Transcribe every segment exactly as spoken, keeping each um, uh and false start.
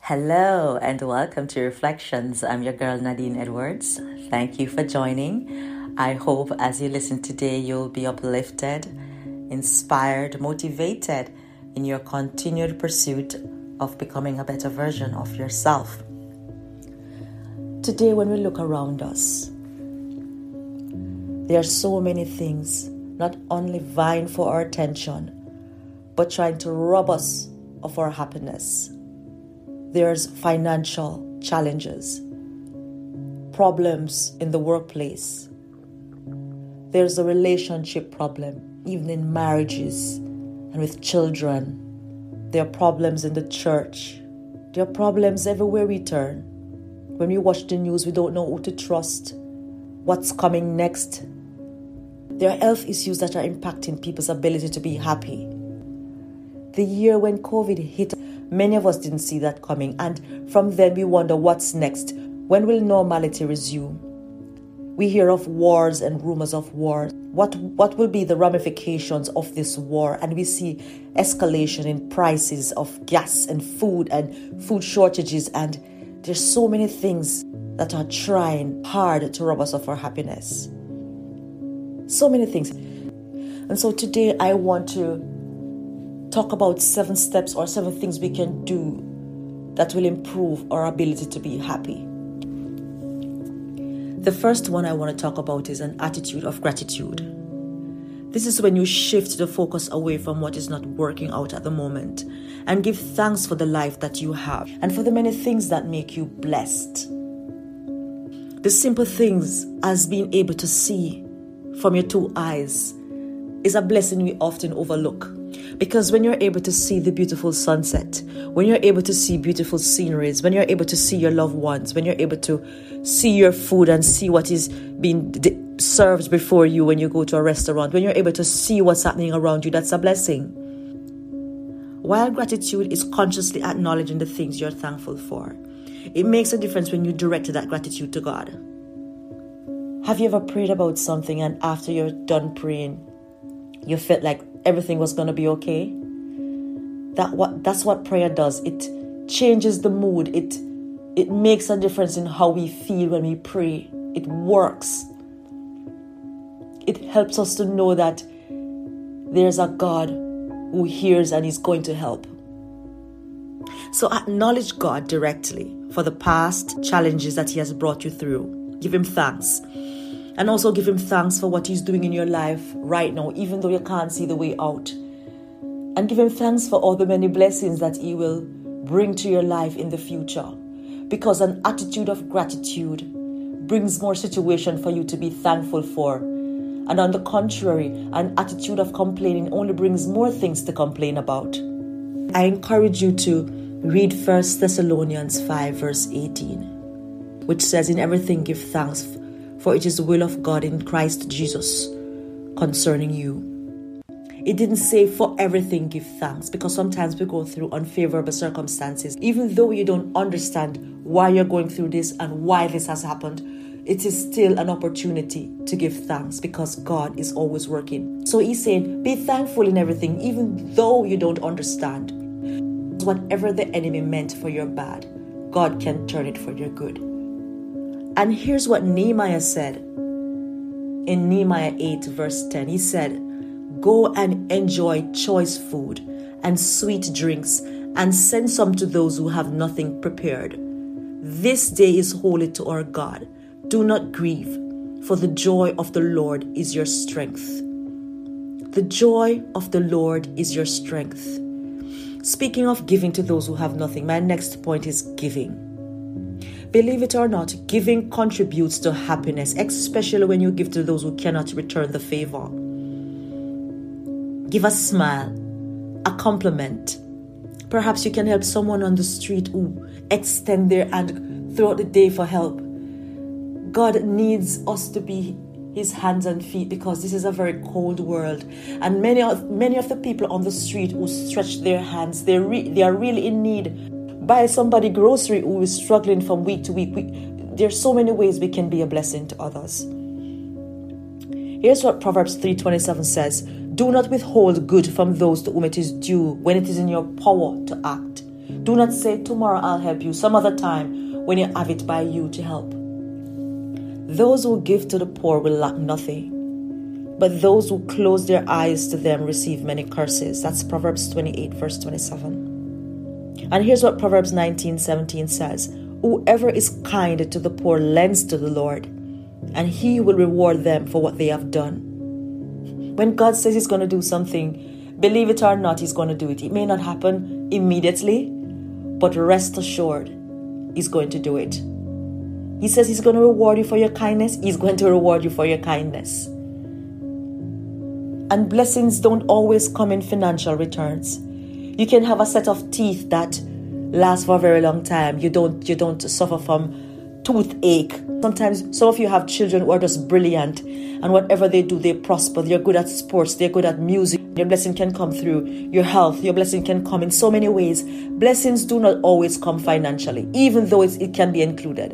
Hello and welcome to Reflections. I'm your girl Nadine Edwards. Thank you for joining. I hope as you listen today you'll be uplifted, inspired, motivated in your continued pursuit of becoming a better version of yourself. Today when we look around us, there are so many things not only vying for our attention but trying to rob us of our happiness. There's financial challenges, problems in the workplace. There's a relationship problem, even in marriages and with children. There are problems in the church. There are problems everywhere we turn. When we watch the news, we don't know who to trust, what's coming next. There are health issues that are impacting people's ability to be happy. The year when COVID hit, many of us didn't see that coming, and from then we wonder what's next. When will normality resume? We hear of wars and rumors of wars. What what will be the ramifications of this war? And we see escalation in prices of gas and food and food shortages, and there's so many things that are trying hard to rob us of our happiness. So many things. And so today I want to talk about seven steps or seven things we can do that will improve our ability to be happy. The first one I want to talk about is an attitude of gratitude. This is when you shift the focus away from what is not working out at the moment and give thanks for the life that you have and for the many things that make you blessed. The simple things as being able to see from your two eyes is a blessing we often overlook. Because when you're able to see the beautiful sunset, when you're able to see beautiful sceneries, when you're able to see your loved ones, when you're able to see your food and see what is being d- served before you when you go to a restaurant, when you're able to see what's happening around you, that's a blessing. While gratitude is consciously acknowledging the things you're thankful for, it makes a difference when you direct that gratitude to God. Have you ever prayed about something and after you're done praying, you felt like everything was going to be okay? That what that's what prayer does. It changes the mood. It it makes a difference in how we feel when we pray. It works. It helps us to know that there's a God who hears and is going to help. So acknowledge God directly for the past challenges that He has brought you through. Give Him thanks. And also give Him thanks for what He's doing in your life right now, even though you can't see the way out. And give Him thanks for all the many blessings that He will bring to your life in the future. Because an attitude of gratitude brings more situation for you to be thankful for. And on the contrary, an attitude of complaining only brings more things to complain about. I encourage you to read First Thessalonians five verse eighteen, which says, "In everything give thanks, for it is the will of God in Christ Jesus concerning you." It didn't say for everything give thanks, because sometimes we go through unfavorable circumstances. Even though you don't understand why you're going through this and why this has happened, it is still an opportunity to give thanks because God is always working. So He's saying, be thankful in everything, even though you don't understand. Whatever the enemy meant for your bad, God can turn it for your good. And here's what Nehemiah said in Nehemiah eight verse ten. He said, "Go and enjoy choice food and sweet drinks and send some to those who have nothing prepared. This day is holy to our God. Do not grieve, for the joy of the Lord is your strength." The joy of the Lord is your strength. Speaking of giving to those who have nothing, my next point is giving. Believe it or not, giving contributes to happiness, especially when you give to those who cannot return the favor. Give a smile, a compliment. Perhaps you can help someone on the street who extend their hand throughout the day for help. God needs us to be His hands and feet because this is a very cold world. And many of, many of the people on the street who stretch their hands, they re, they are really in need. Buy somebody grocery who is struggling from week to week. We, there's so many ways we can be a blessing to others. Here's what Proverbs three twenty-seven says. Do not withhold good from those to whom it is due when it is in your power to act. Do not say, tomorrow I'll help you, some other time when you have it by you to help. Those who give to the poor will lack nothing, but those who close their eyes to them receive many curses. That's Proverbs twenty-eight, verse twenty-seven. And here's what Proverbs nineteen seventeen says. Whoever is kind to the poor lends to the Lord, and he will reward them for what they have done. When God says he's going to do something, believe it or not, he's going to do it. It may not happen immediately, but rest assured, he's going to do it. He says he's going to reward you for your kindness. He's going to reward you for your kindness. And blessings don't always come in financial returns. You can have a set of teeth that last for a very long time. You don't, you don't suffer from toothache. Sometimes some of you have children who are just brilliant, and whatever they do, they prosper. They're good at sports. They're good at music. Your blessing can come through your health. Your blessing can come in so many ways. Blessings do not always come financially, even though it's, it can be included.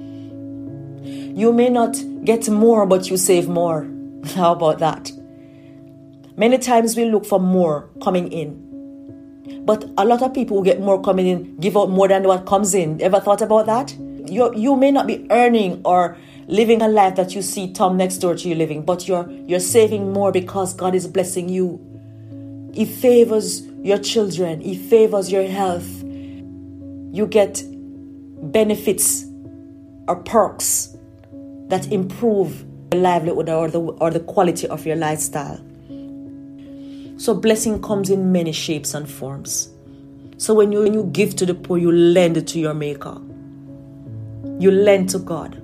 You may not get more, but you save more. How about that? Many times we look for more coming in, but a lot of people who get more coming in give out more than what comes in. Ever thought about that? You you may not be earning or living a life that you see Tom next door to you living, but you're you're saving more because God is blessing you. He favors your children. He favors your health. You get benefits or perks that improve your livelihood or the or the quality of your lifestyle. So blessing comes in many shapes and forms. So when you, when you give to the poor, you lend to your Maker. You lend to God.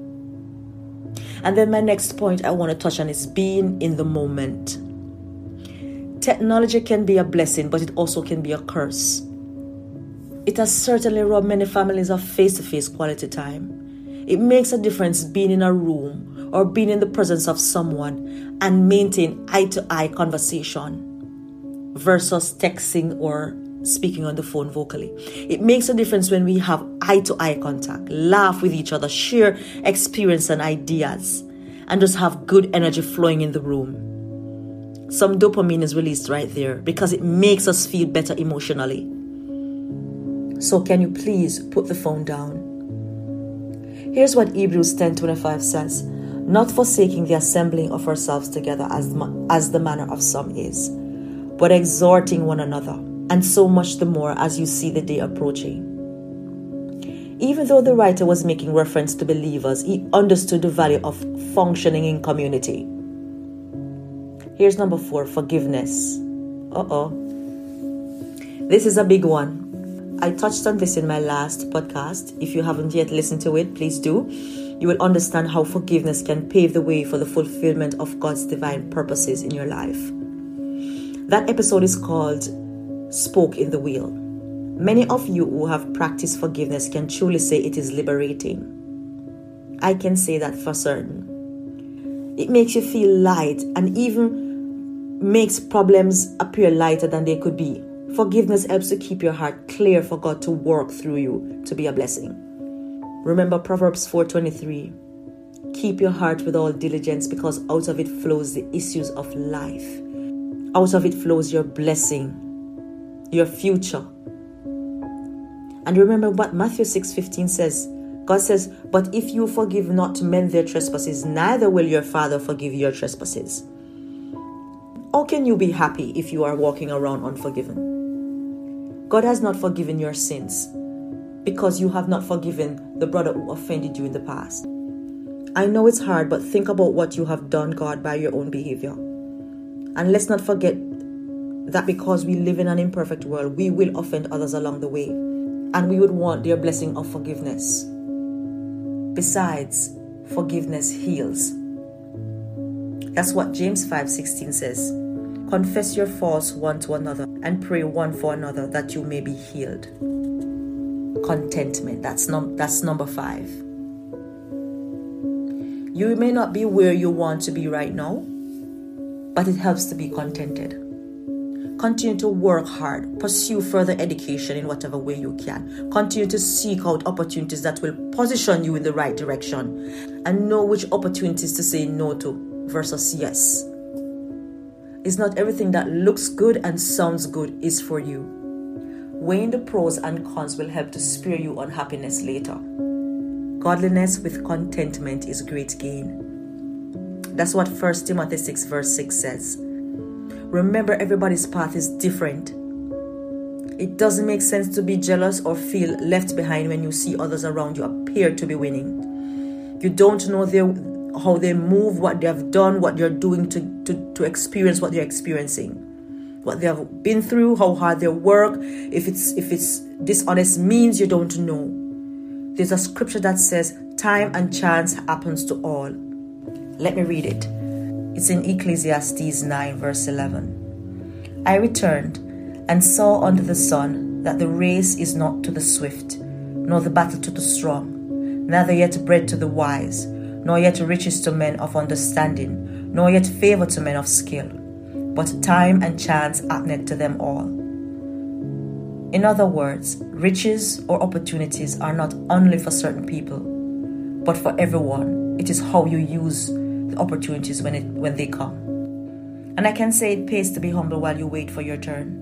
And then my next point I want to touch on is being in the moment. Technology can be a blessing, but it also can be a curse. It has certainly robbed many families of face-to-face quality time. It makes a difference being in a room or being in the presence of someone and maintain eye-to-eye conversation versus texting or speaking on the phone vocally. It makes a difference when we have eye-to-eye contact, laugh with each other, share experience and ideas, and just have good energy flowing in the room. Some dopamine is released right there because it makes us feel better emotionally. So can you please put the phone down? Here's what Hebrews ten twenty-five says. Not forsaking the assembling of ourselves together as, as the manner of some is, but exhorting one another, and so much the more as you see the day approaching. Even though the writer was making reference to believers, he understood the value of functioning in community. Here's number four, forgiveness. Uh-oh. This is a big one. I touched on this in my last podcast. If you haven't yet listened to it, please do. You will understand how forgiveness can pave the way for the fulfillment of God's divine purposes in your life. That episode is called Spoke in the Wheel. Many of you who have practiced forgiveness can truly say it is liberating. I can say that for certain. It makes you feel light and even makes problems appear lighter than they could be. Forgiveness helps to keep your heart clear for God to work through you to be a blessing. Remember Proverbs four twenty-three. Keep your heart with all diligence, because out of it flows the issues of life. Out of it flows your blessing, your future. And remember what Matthew six fifteen says. God says, but if you forgive not men their trespasses, neither will your Father forgive your trespasses. How can you be happy if you are walking around unforgiven? God has not forgiven your sins because you have not forgiven the brother who offended you in the past. I know it's hard, but think about what you have done, God, by your own behavior. And let's not forget that because we live in an imperfect world, we will offend others along the way. And we would want their blessing of forgiveness. Besides, forgiveness heals. That's what James five sixteen says. Confess your faults one to another and pray one for another that you may be healed. Contentment. That's, num- that's number five. You may not be where you want to be right now, but it helps to be contented. Continue to work hard. Pursue further education in whatever way you can. Continue to seek out opportunities that will position you in the right direction. And know which opportunities to say no to versus yes. It's not everything that looks good and sounds good is for you. Weighing the pros and cons will help to spare you unhappiness later. Godliness with contentment is great gain. That's what First Timothy six verse six says. Remember, everybody's path is different. It doesn't make sense to be jealous or feel left behind when you see others around you appear to be winning. You don't know their, how they move, what they have done, what they're doing to, to, to experience what they're experiencing, what they have been through, how hard they work. If it's if it's dishonest means, you don't know. There's a scripture that says, time and chance happens to all. Let me read it. It's in Ecclesiastes nine verse eleven. I returned and saw under the sun that the race is not to the swift, nor the battle to the strong, neither yet bread to the wise, nor yet riches to men of understanding, nor yet favor to men of skill, but time and chance happeneth to them all. In other words, riches or opportunities are not only for certain people, but for everyone. It is how you use the opportunities when it when they come. And I can say it pays to be humble while you wait for your turn.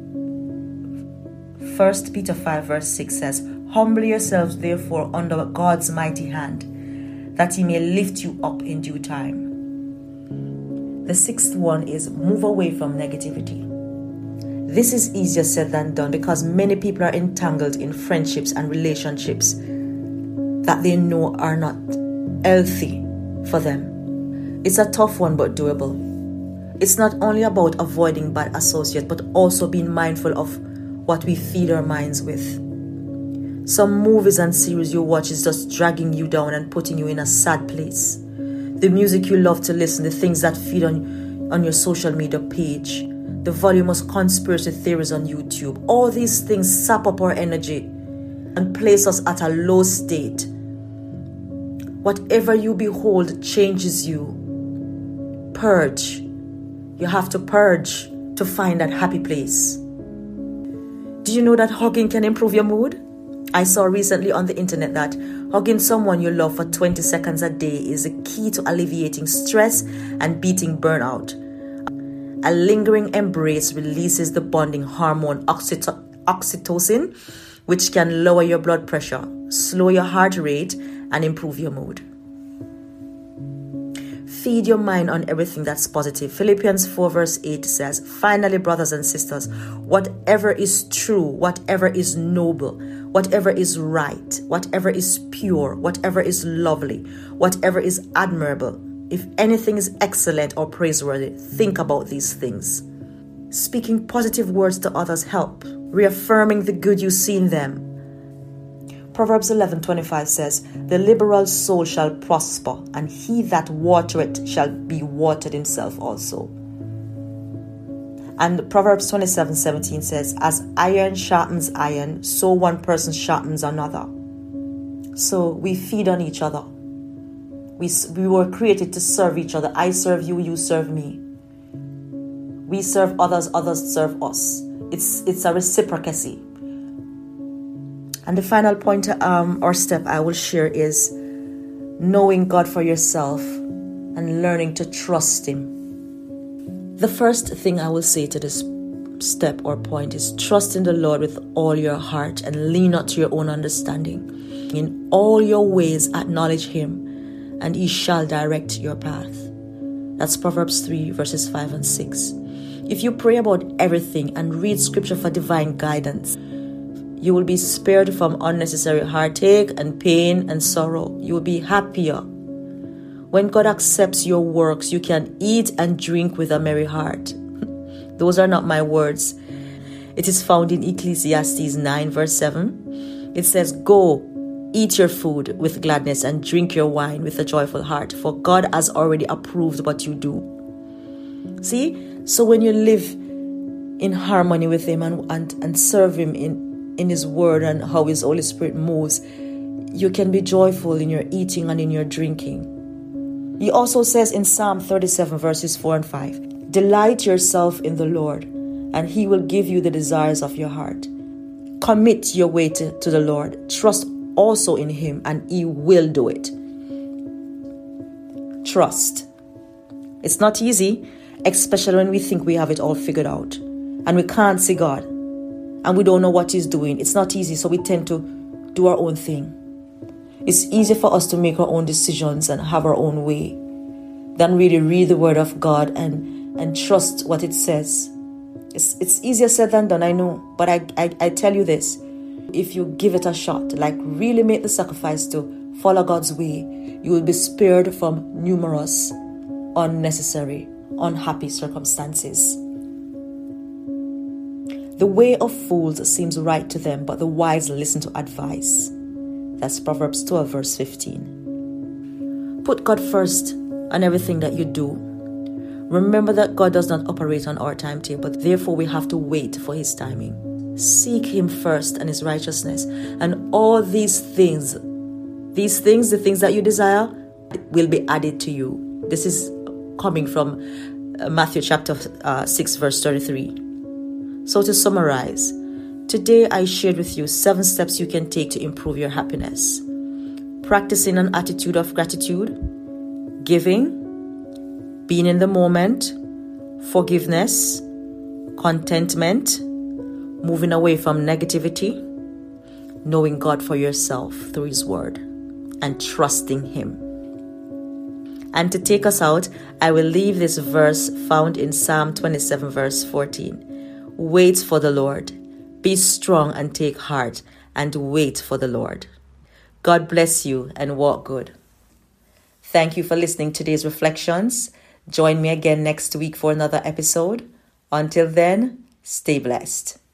First Peter five verse six says, humble yourselves therefore under God's mighty hand, that he may lift you up in due time. The sixth one is move away from negativity. This is easier said than done because many people are entangled in friendships and relationships that they know are not healthy for them. It's a tough one but doable. It's not only about avoiding bad associates but also being mindful of what we feed our minds with. Some movies and series you watch is just dragging you down and putting you in a sad place. The music you love to listen, the things that feed on, on your social media page, the voluminous conspiracy theories on YouTube, all these things sap up our energy and place us at a low state. Whatever you behold changes you. Purge. You have to purge to find that happy place. Do you know that hugging can improve your mood? I saw recently on the internet that hugging someone you love for twenty seconds a day is the key to alleviating stress and beating burnout. A lingering embrace releases the bonding hormone oxyto- oxytocin, which can lower your blood pressure, slow your heart rate, and improve your mood. Feed your mind on everything that's positive. Philippians four verse eight says, finally, brothers and sisters, whatever is true, whatever is noble, whatever is right, whatever is pure, whatever is lovely, whatever is admirable, if anything is excellent or praiseworthy, think about these things. Speaking positive words to others help, reaffirming the good you see in them. Proverbs eleven twenty-five says, the liberal soul shall prosper, and he that watereth shall be watered himself also. And Proverbs twenty-seven seventeen says, as iron sharpens iron, so one person sharpens another. So we feed on each other. We, we were created to serve each other. I serve you, you serve me. We serve others, others serve us. It's, it's a reciprocity. And the final point um, or step I will share is knowing God for yourself and learning to trust Him. The first thing I will say to this step or point is trust in the Lord with all your heart and lean not to your own understanding. In all your ways acknowledge Him, and He shall direct your path. That's Proverbs three verses five and six. If you pray about everything and read scripture for divine guidance, you will be spared from unnecessary heartache and pain and sorrow. You will be happier. When God accepts your works, you can eat and drink with a merry heart. Those are not my words. It is found in Ecclesiastes nine verse seven. It says, go, eat your food with gladness and drink your wine with a joyful heart, for God has already approved what you do. See? So when you live in harmony with Him and, and, and serve Him in in His word and how His Holy Spirit moves, you can be joyful in your eating and in your drinking. He also says in Psalm thirty-seven verses four and five, delight yourself in the Lord, and He will give you the desires of your heart. Commit your way to, to the Lord. Trust also in Him, and He will do it. Trust. It's not easy, especially when we think we have it all figured out and we can't see God. and we don't know what he's doing. It's not easy, so we tend to do our own thing. It's easier for us to make our own decisions and have our own way than really read the word of God and, and trust what it says. It's, it's easier said than done, I know. But I, I, I tell you this, if you give it a shot, like really make the sacrifice to follow God's way, you will be spared from numerous, unnecessary, unhappy circumstances. The way of fools seems right to them, but the wise listen to advice. That's Proverbs twelve, verse fifteen. Put God first on everything that you do. Remember that God does not operate on our timetable, therefore we have to wait for his timing. Seek him first and his righteousness, and all these things, these things, the things that you desire, will be added to you. This is coming from Matthew chapter uh, six, verse thirty-three. So to summarize, today I shared with you seven steps you can take to improve your happiness. Practicing an attitude of gratitude, giving, being in the moment, forgiveness, contentment, moving away from negativity, knowing God for yourself through his word, and trusting him. And to take us out, I will leave this verse found in Psalm twenty-seven, verse fourteen. Wait for the Lord. Be strong and take heart and wait for the Lord. God bless you and walk good. Thank you for listening to today's reflections. Join me again next week for another episode. Until then, stay blessed.